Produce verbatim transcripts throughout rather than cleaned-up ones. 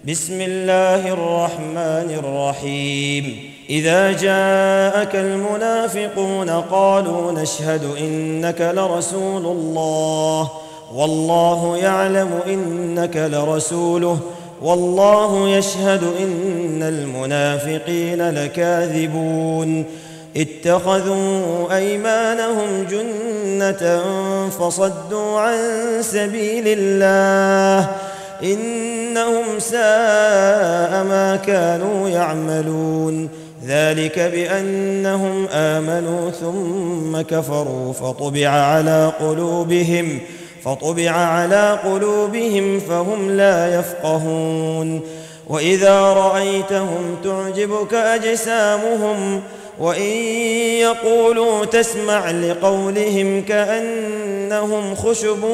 بسم الله الرحمن الرحيم إذا جاءك المنافقون قالوا نشهد إنك لرسول الله والله يعلم إنك لرسوله والله يشهد إن المنافقين لكاذبون اتخذوا أيمانهم جنة فصدوا عن سبيل الله إنهم ساء ما كانوا يعملون ذلك بأنهم آمنوا ثم كفروا فطبع على قلوبهم فطبع على قلوبهم فهم لا يفقهون وإذا رأيتهم تعجبك أجسامهم وإن يقولوا تسمع لقولهم كأنهم خشب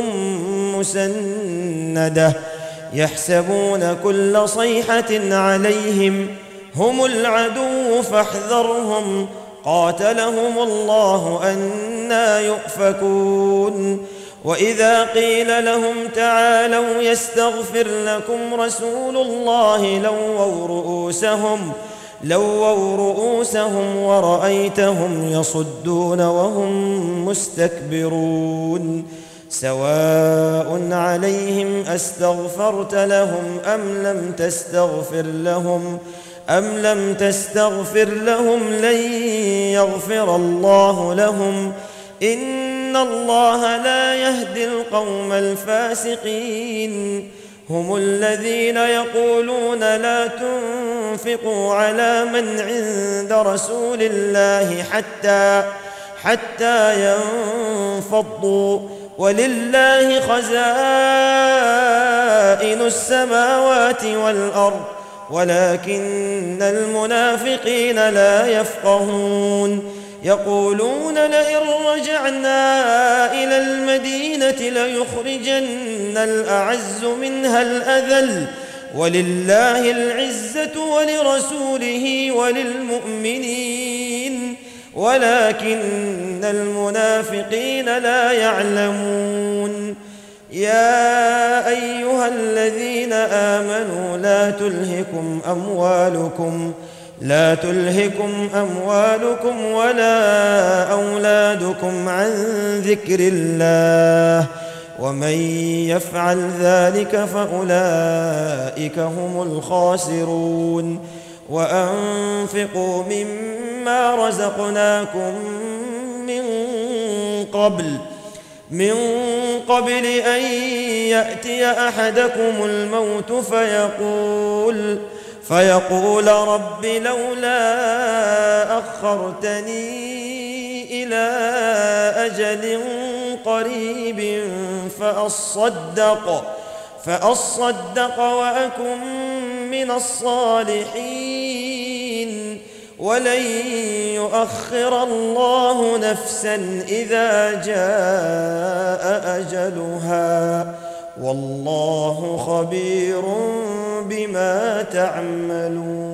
مسندة يحسبون كل صيحة عليهم هم العدو فاحذرهم قاتلهم الله أنى يؤفكون وإذا قيل لهم تعالوا يستغفر لكم رسول الله لووا رؤوسهم لووا رؤوسهم ورأيتهم يصدون وهم مستكبرون سواء عليهم أستغفرت لهم أم لم تستغفر لهم أم لم تستغفر لهم لن يغفر الله لهم إن الله لا يهدي القوم الفاسقين هم الذين يقولون لا تنفقوا على من عند رسول الله حتى حتى ينفضوا ولله خزائن السماوات والأرض ولكن المنافقين لا يفقهون يقولون لئن رجعنا إلى المدينة ليخرجن الأعز منها الأذل ولله العزة ولرسوله وللمؤمنين ولكن المنافقين لا يعلمون يا أيها الذين آمنوا لا تلهكم أموالكم لا تلهكم أموالكم ولا أولادكم عن ذكر الله ومن يفعل ذلك فأولئك هم الخاسرون وأنفقوا مما رزقناكم من قبل من قبل أن يأتي أحدكم الموت فيقول فيقول رب لولا أخرتني إلى أجل قريب فأصدق فأصدق وأكن من الصالحين ولن يؤخر الله نفسا إذا جاء أجلها والله خبير بما تعملون.